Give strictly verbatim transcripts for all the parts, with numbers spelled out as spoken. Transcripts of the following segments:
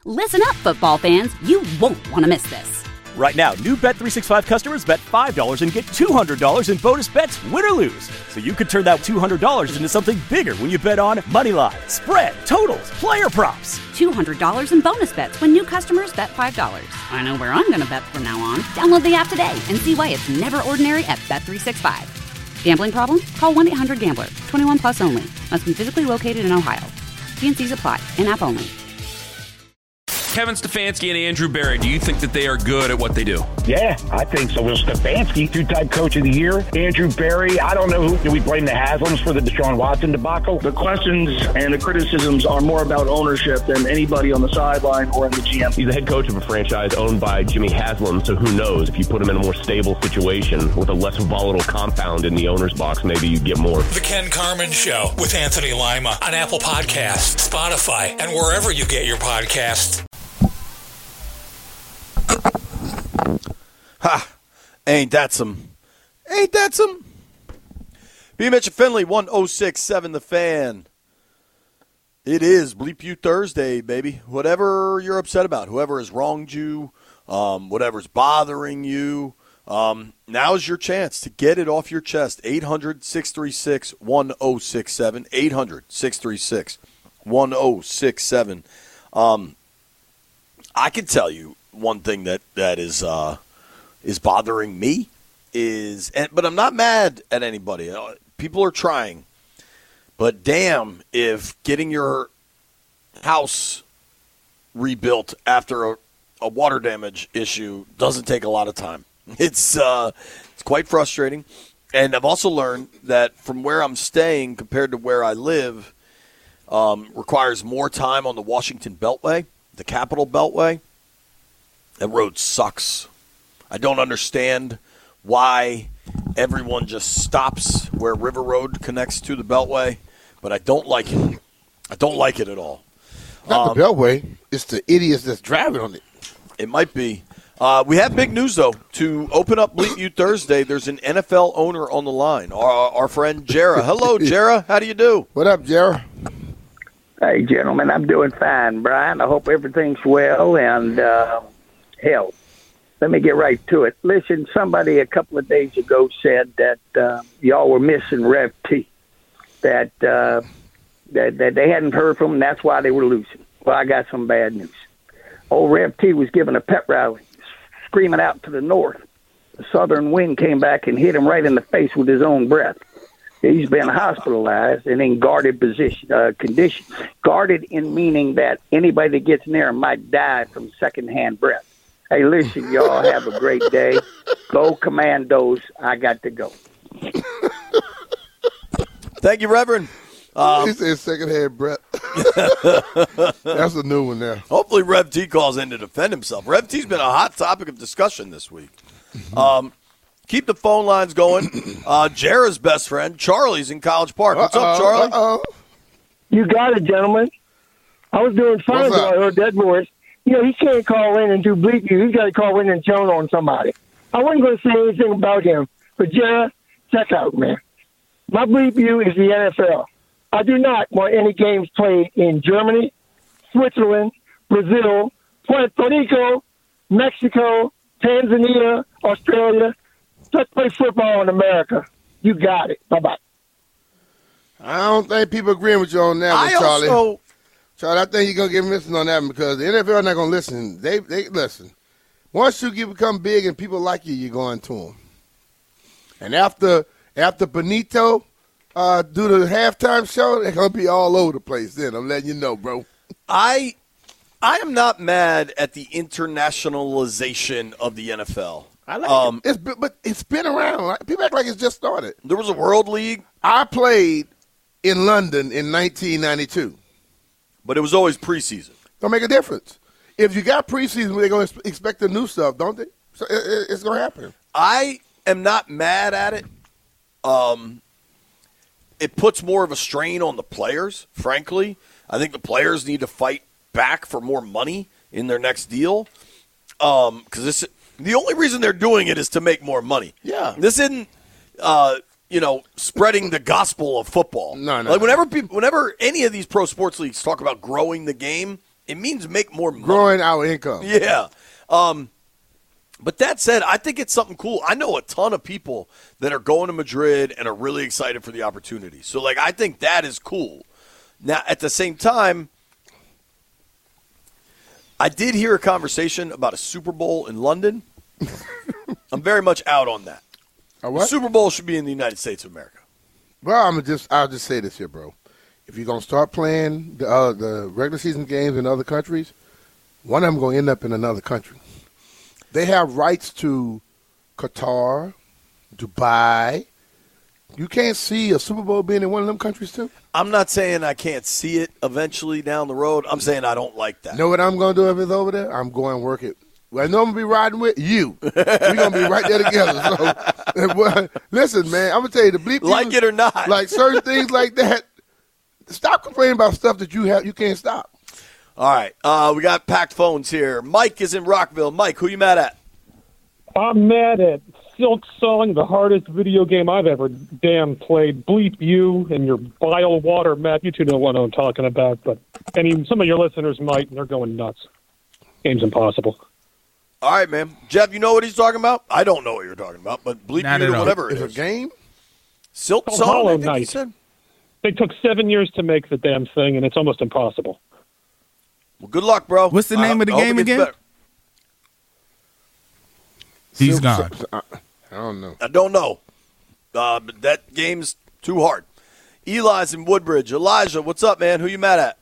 Listen up, football fans. You won't want to miss this. Right now, new Bet three sixty-five customers bet five dollars and get two hundred dollars in bonus bets, win or lose. So you could turn that two hundred dollars into something bigger when you bet on money line, spread, totals, player props. two hundred dollars in bonus bets when new customers bet five dollars. I know where I'm going to bet from now on. Download the app today and see why it's never ordinary at Bet three sixty-five. Gambling problem? Call one eight hundred gambler. twenty-one plus only. Must be physically located in Ohio. T and C's apply. In-app only. Kevin Stefanski and Andrew Berry, do you think that they are good at what they do? Yeah, I think so. Well, Stefanski, two-time coach of the year. Andrew Berry, I don't know who. Do we blame the Haslams for the Deshaun Watson debacle? The questions and the criticisms are more about ownership than anybody on the sideline or in the G M. He's the head coach of a franchise owned by Jimmy Haslam, so who knows? If you put him in a more stable situation with a less volatile compound in the owner's box, maybe you get more. The Ken Carman Show with Anthony Lima on Apple Podcasts, Spotify, and wherever you get your podcasts. Ha! Ain't that some? Ain't that some? B. Mitchell Finley, one oh six point seven The Fan. It is Bleep You Thursday, baby. Whatever you're upset about, whoever has wronged you, um, whatever's bothering you, um, now's your chance to get it off your chest. eight hundred, six three six, one oh six seven. eight hundred, six three six, one oh six seven. Um, I can tell you one thing that, that is uh, is bothering me is, and, but I'm not mad at anybody. People are trying. But damn, if getting your house rebuilt after a, a water damage issue doesn't take a lot of time. It's uh, it's quite frustrating. And I've also learned that from where I'm staying compared to where I live um, requires more time on the Washington Beltway, the Capital Beltway. That road sucks. I don't understand why everyone just stops where River Road connects to the Beltway. But I don't like it. I don't like it at all. Not um, the Beltway. It's the idiots that's driving on it. It might be. Uh, we have big news, though. To open up Bleep You Thursday, there's an N F L owner on the line, our, our friend Jera. Hello, Jera. How do you do? What up, Jera? Hey, gentlemen. I'm doing fine, Brian. I hope everything's well. And, uh, hell, let me get right to it. Listen, somebody a couple of days ago said that uh, y'all were missing Rev T. That, uh, that that they hadn't heard from them, that's why they were losing. Well, I got some bad news. Old Rev T was given a pep rally, screaming out to the north. The southern wind came back and hit him right in the face with his own breath. He's been hospitalized and in guarded position, uh, condition. Guarded in meaning that anybody that gets near him might die from secondhand breath. Hey, listen, y'all, have a great day. Go Commandos. I got to go. Thank you, Reverend. Um, he said secondhand breath. That's a new one there. Hopefully Rev T calls in to defend himself. Rev T's been a hot topic of discussion this week. Um, keep the phone lines going. Uh, Jera's best friend, Charlie's in College Park. What's uh-oh, up, Charlie? Uh-oh. You got it, gentlemen. I was doing fine until I heard that voice. You know, he can't call in and do Bleep You. He's got to call in and tone on somebody. I wasn't going to say anything about him. But, Jera, check out, man. My Bleep You is the N F L. I do not want any games played in Germany, Switzerland, Brazil, Puerto Rico, Mexico, Tanzania, Australia. Let's play football in America. You got it. Bye-bye. I don't think people agreeing with you on that one, I Charlie. also, Charlie, I think you're going to get missing on that one because the N F L not going to listen. They they listen. Once you get, become big and people like you, you're going to them. And after after Benito uh, do the halftime show, they're going to be all over the place then. I'm letting you know, bro. I I am not mad at the internationalization of the N F L. I like um, it. It's been, but it's been around. People act like it's just started. There was a World League. I played in London in nineteen ninety-two. But it was always preseason. Don't make a difference. If you got preseason, they're going to expect the new stuff, don't they? So it, it, it's going to happen. I am not mad at it. Um, it puts more of a strain on the players, frankly. I think the players need to fight back for more money in their next deal. Um, because this the only reason they're doing it is to make more money. Yeah. This isn't, uh, you know, spreading the gospel of football. No, no. Like whenever people, whenever any of these pro sports leagues talk about growing the game, It means make more money. Growing our income. Yeah. Um, but that said, I think it's something cool. I know a ton of people that are going to Madrid and are really excited for the opportunity. So, like, I think that is cool. Now, at the same time, I did hear a conversation about a Super Bowl in London. I'm very much out on that. A what? The Super Bowl should be in the United States of America. Well, I'm just I'll just say this here, bro. If you're gonna start playing the uh, the regular season games in other countries, one of them gonna end up in another country. They have rights to Qatar, Dubai. You can't see a Super Bowl being in one of them countries too. I'm not saying I can't see it eventually down the road. I'm saying I don't like that. You know what I'm gonna do if it's over there? I'm going to work it. Well, I know I'm gonna be riding with you. We're gonna be right there together. So, well, listen, man, I'm gonna tell you the bleep. Like it or not, like certain things like that. Stop complaining about stuff that you have you can't stop. All right, uh, we got packed phones here. Mike is in Rockville. Mike, who you mad at? I'm mad at Silk Song, the hardest video game I've ever damn played. Bleep you and your bile water map. You two know what I'm talking about, but any some of your listeners might, and they're going nuts. Game's impossible. All right, man. Jeff, you know what he's talking about? I don't know what you're talking about, but bleep Not you at or all. whatever it It's is. a game? Silk It's Song, called Hollow I think he Knight. said. They took seven years to make the damn thing, and it's almost impossible. Well, good luck, bro. What's the I- name of the I hope game it gets again? better. He's Silk- gone. I I don't know. I don't know. Uh, but that game's too hard. Eli's in Woodbridge. Elijah, what's up, man? Who you mad at?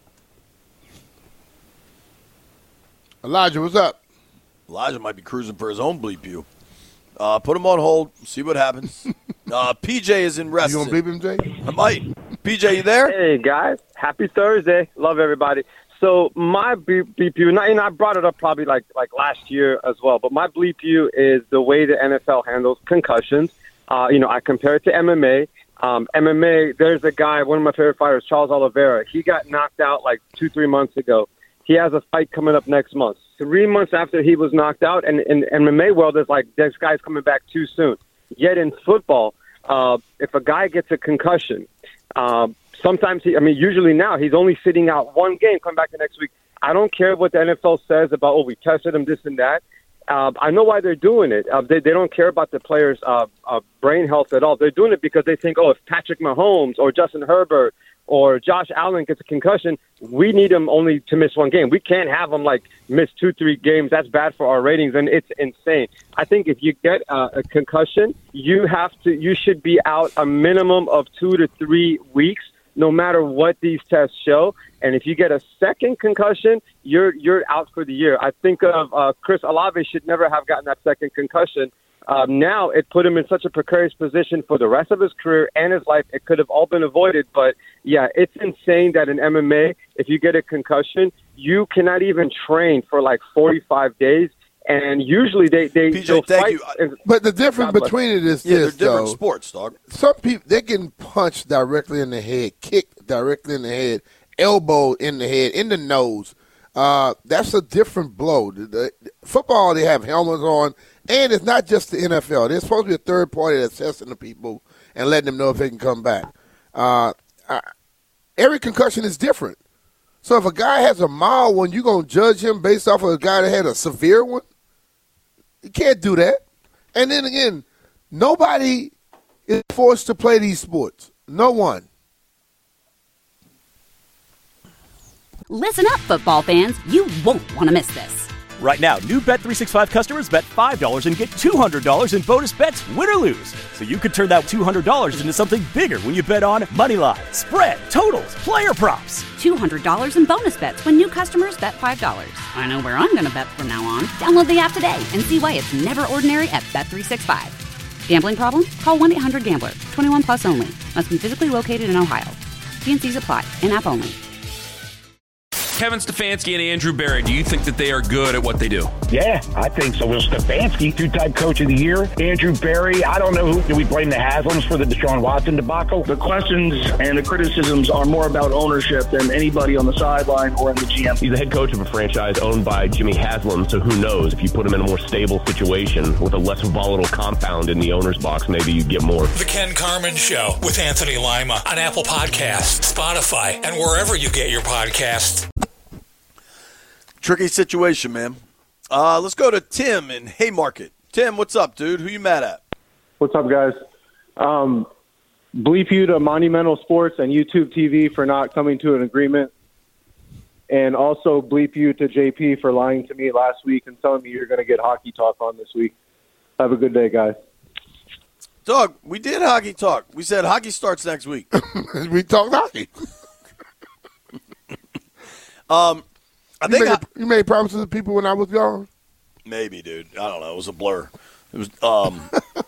Elijah, what's up? Elijah might be cruising for his own bleep you. Uh, put him on hold. See what happens. uh, P J is in Reston. You gonna bleep him, Jay? I might. P J, you there? Hey, guys. Happy Thursday. Love everybody. So my bleep bleep you, not, you know, I brought it up probably like, like last year as well, but my bleep you is the way the N F L handles concussions. Uh, you know, I compare it to M M A. Um, M M A, there's a guy, one of my favorite fighters, Charles Oliveira. He got knocked out like two, three months ago. He has a fight coming up next month. Three months after he was knocked out, and in M M A world, it's like this guy's coming back too soon. Yet in football, uh, if a guy gets a concussion, uh, sometimes he, I mean, usually now he's only sitting out one game, coming back the next week. I don't care what the N F L says about, oh, we tested him, this and that. Uh, I know why they're doing it. Uh, they, they don't care about the players' uh, uh, brain health at all. They're doing it because they think, oh, if Patrick Mahomes or Justin Herbert or Josh Allen gets a concussion, we need him only to miss one game. We can't have him, like, miss two, three games. That's bad for our ratings, and it's insane. I think if you get uh, a concussion, you have to, you should be out a minimum of two to three weeks, no matter what these tests show. And if you get a second concussion, you're you're out for the year. I think of uh, Chris Olave should never have gotten that second concussion. Um, now it put him in such a precarious position for the rest of his career and his life. It could have all been avoided. But, yeah, it's insane that in M M A, if you get a concussion, you cannot even train for like forty-five days. And usually they they P J, thank you. And, But the difference between it is Yeah, this, they're different though. sports, dog. Some people, they getting punched directly in the head, kicked directly in the head, elbowed in the head, in the nose. Uh, that's a different blow. The, the, football, they have helmets on, and it's not just the N F L. There's supposed to be a third party that's assessing the people and letting them know if they can come back. Uh, I, every concussion is different. So if a guy has a mild one, you're going to judge him based off of a guy that had a severe one? You can't do that. And then again, nobody is forced to play these sports. No one. Listen up, football fans. You won't want to miss this. Right now, new Bet three sixty-five customers bet five dollars and get two hundred dollars in bonus bets, win or lose. So you could turn that two hundred dollars into something bigger when you bet on money line, spread, totals, player props. two hundred dollars in bonus bets when new customers bet five dollars. I know where I'm going to bet from now on. Download the app today and see why it's never ordinary at Bet three sixty-five. Gambling problem? Call one eight hundred gambler. twenty-one plus only. Must be physically located in Ohio. T and C's apply. In-app only. Kevin Stefanski and Andrew Berry, do you think that they are good at what they do? Yeah, I think so. Will Stefanski, two-time coach of the year. Andrew Berry, I don't know who. Do we blame the Haslams for the Deshaun Watson debacle? The questions and the criticisms are more about ownership than anybody on the sideline or in the G M. He's the head coach of a franchise owned by Jimmy Haslam, so who knows? If you put him in a more stable situation with a less volatile compound in the owner's box, maybe you'd get more. The Ken Carmen Show with Anthony Lima on Apple Podcasts, Spotify, and wherever you get your podcasts. Tricky situation, man. Uh, let's go to Tim in Haymarket. Tim, what's up, dude? Who you mad at? What's up, guys? Um, bleep you to Monumental Sports and YouTube T V for not coming to an agreement. And also bleep you to J P for lying to me last week and telling me you're going to get Hockey Talk on this week. Have a good day, guys. Doug, we did Hockey Talk. We said hockey starts next week. We talked hockey. um, I you think made, I, you made promises to people when I was gone. Maybe, dude. I don't know. It was a blur. It was. Um,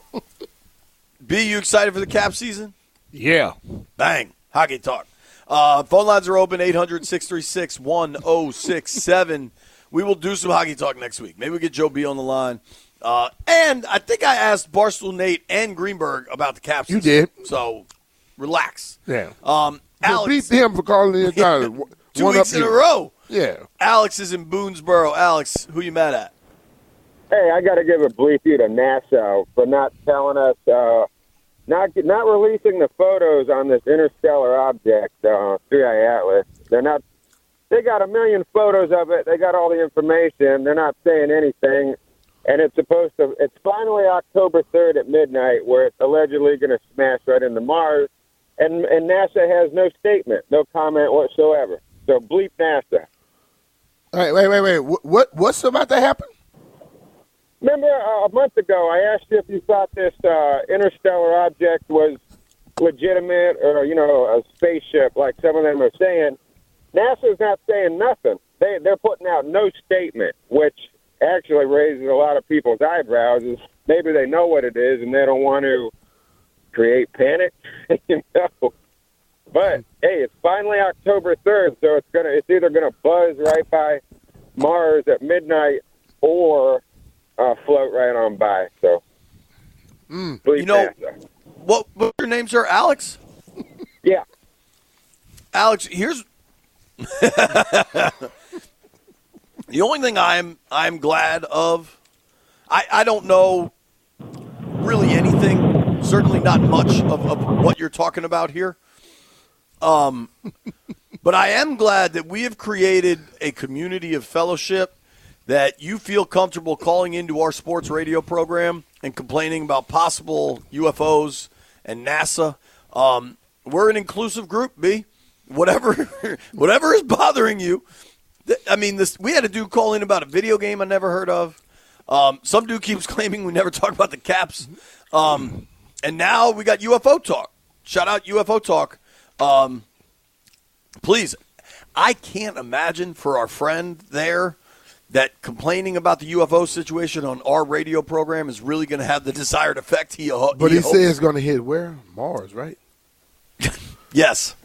B, you excited for the Cap season? Yeah. Bang. Hockey Talk. Uh, phone lines are open, eight hundred, six three six, one oh six seven. We will do some Hockey Talk next week. Maybe we get Joe B on the line. Uh, and I think I asked Barstool Nate and Greenberg about the Cap season. You did. So, relax. Yeah. Um, Alex. Beat him for calling in Yeah. Two One weeks up in a you. row. Yeah. Alex is in Boonesboro. Alex, who you mad at? Hey, I got to give a bleep you to NASA for not telling us, uh, not not releasing the photos on this interstellar object, uh, three I Atlas. They're not. They got a million photos of it. They got all the information. They're not saying anything, and it's supposed to. It's finally October third at midnight, where it's allegedly going to smash right into Mars, and and NASA has no statement, no comment whatsoever. So bleep NASA. All right, wait, wait, wait. What, what what's about to happen? Remember uh, a month ago, I asked you if you thought this uh, interstellar object was legitimate or, you know, a spaceship like some of them are saying. NASA's not saying nothing. They, they're putting out no statement, which actually raises a lot of people's eyebrows. Is maybe they know what it is and they don't want to create panic, you know. But, hey, it's finally October third, so it's gonna it's either going to buzz right by Mars at midnight or uh, float right on by. So, Mm. bleep You know, NASA. what, what your name, sir? Alex? Yeah. Alex, here's the only thing I'm I'm glad of. I, I don't know really anything, certainly not much of, of what you're talking about here. Um, but I am glad that we have created a community of fellowship that you feel comfortable calling into our sports radio program and complaining about possible U F Os and NASA. Um, we're an inclusive group, B. Whatever, whatever is bothering you. I mean, this we had a dude call in about a video game I never heard of. Um, some dude keeps claiming we never talk about the Caps. Um, and now we got U F O talk. Shout out U F O talk. Um, please, I can't imagine for our friend there that complaining about the U F O situation on our radio program is really going to have the desired effect. He, But he, he said it's going to hit where? Mars, right? Yes.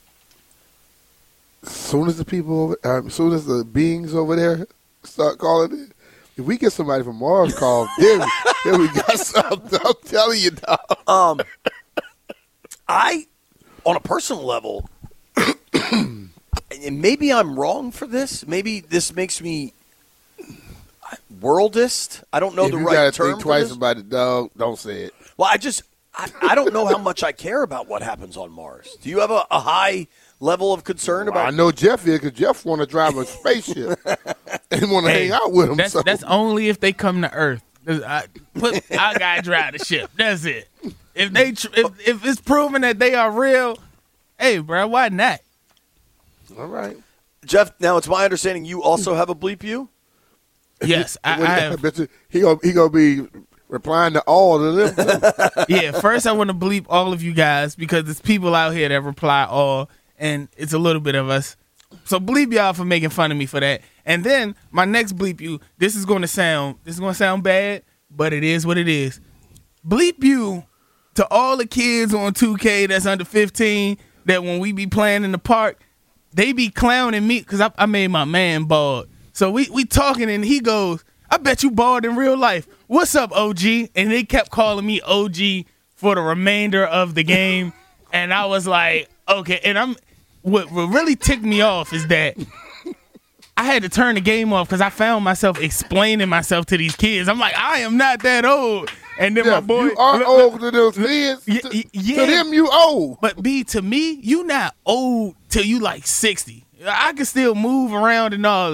As soon as the people, over, uh, as soon as the beings over there start calling it, if we get somebody from Mars called, then, then we got something. I'm telling you, dog. Um, I, on a personal level, and maybe I'm wrong for this. Maybe this makes me worldist. I don't know if the you right gotta term think for twice this. about it, dog. Don't say it. Well, I just I, I don't know how much I care about what happens on Mars. Do you have a, a high level of concern Well, about? I know Jeff is because Jeff want to drive a spaceship and want to Hey, hang out with him. That's, so. that's only if they come to Earth. I, put, I gotta drive the ship. That's it. If they tr- if, if it's proven that they are real, hey, bro, why not? All right, Jeff. Now it's my understanding you also have a bleep you. Yes, I, When- I have. bet you he gonna he gonna be replying to all of them. Too. Yeah, first I want to bleep all of you guys because there's people out here that reply all, and it's a little bit of us. So bleep y'all for making fun of me for that. And then my next bleep you, this is going to sound this is going to sound bad, but it is what it is. Bleep you to all the kids on two K that's under fifteen that when we be playing in the park, they be clowning me because I, I made my man bald. So we we talking and he goes, I bet you bald in real life. What's up, O G? And they kept calling me O G for the remainder of the game. And I was like, okay. And I'm what, what really ticked me off is that I had to turn the game off because I found myself explaining myself to these kids. I'm like, I am not that old. And then Yeah, my boy, you are old to those kids. Yeah, to, yeah. to them, you old. But B, to me, you not old till you like sixty. I can still move around and all that.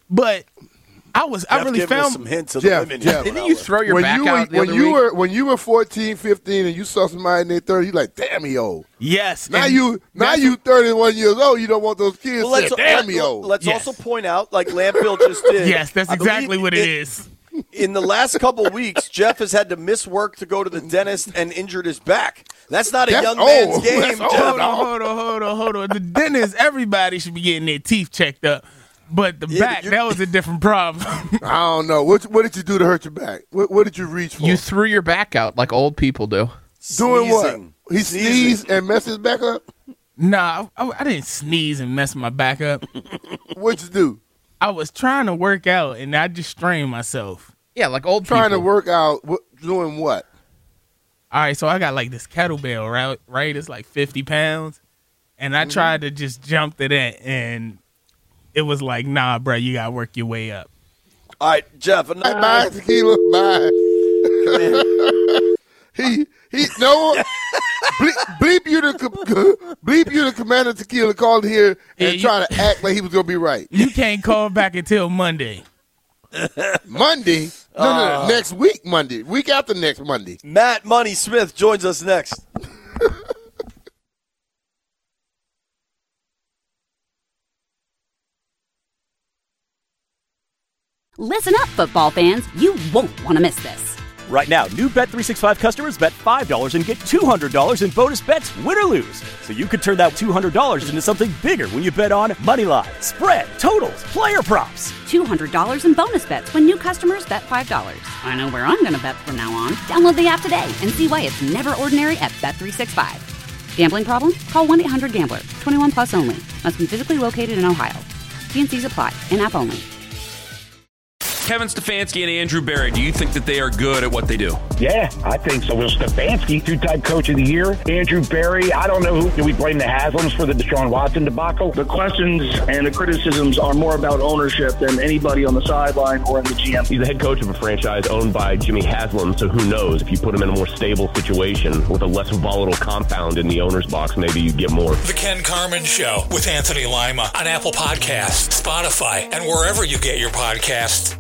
But I was, I Jeff really giving us found some hints of Jeff, the women. Jeff. Didn't you throw your when back you out were, the when other you week? were when you were fourteen, fifteen, and you saw somebody in their thirties, you like, damn, he old. Yes. Now and you now that's- you thirty-one years old. You don't want those kids Well, let's, saying, damn, let, he old. let's Yes. also point out, like Lampville just did. Yes, that's I believe exactly what it in- is. In the last couple weeks, Jeff has had to miss work to go to the dentist and injured his back. That's not a That's young old. man's game, That's Jeff. old. Hold on, hold on, hold on, hold on. The dentist, everybody should be getting their teeth checked up. But the Yeah, back, but you're- that was a different problem. I don't know. What what did you do to hurt your back? What, what did you reach for? You threw your back out like old people do. Doing what? Sneezing. He Sneezing. sneezed and messed his back up? Nah, I, I didn't sneeze and mess my back up. What'd you do? I was trying to work out, and I just strained myself. Yeah, like old Trying people. to work out, what, doing what? All right, so I got like this kettlebell, right? Right, it's like fifty pounds, and I tried to just jump to that, and it was like, nah, bro, you gotta work your way up. All right, Jeff. Bye, Another, bye, tequila, bye. he he no bleep, bleep you to bleep you to Commander Tequila called here Yeah, and you- try to act like he was gonna be right. You can't call back until Monday. Monday? No, no, no, next week Monday. Week after next Monday. Matt Money Smith joins us next. Listen up, football fans. You won't want to miss this. Right now, new Bet three sixty-five customers bet five dollars and get two hundred dollars in bonus bets, win or lose. So you could turn that two hundred dollars into something bigger when you bet on Moneyline, spread, totals, player props. two hundred dollars in bonus bets when new customers bet five dollars. I know where I'm going to bet from now on. Download the app today and see why it's never ordinary at Bet three sixty-five. Gambling problem? Call one eight hundred gambler. twenty-one plus only. Must be physically located in Ohio. T and C's apply. In-app only. Kevin Stefanski and Andrew Berry, do you think that they are good at what they do? Yeah, I think so. Will Stefanski, two-time coach of the year. Andrew Berry, I don't know who. Do we blame the Haslams for the Deshaun Watson debacle? The questions and the criticisms are more about ownership than anybody on the sideline or in the G M. He's the head coach of a franchise owned by Jimmy Haslam, so who knows? If you put him in a more stable situation with a less volatile compound in the owner's box, maybe you get more. The Ken Carman Show with Anthony Lima on Apple Podcasts, Spotify, and wherever you get your podcasts.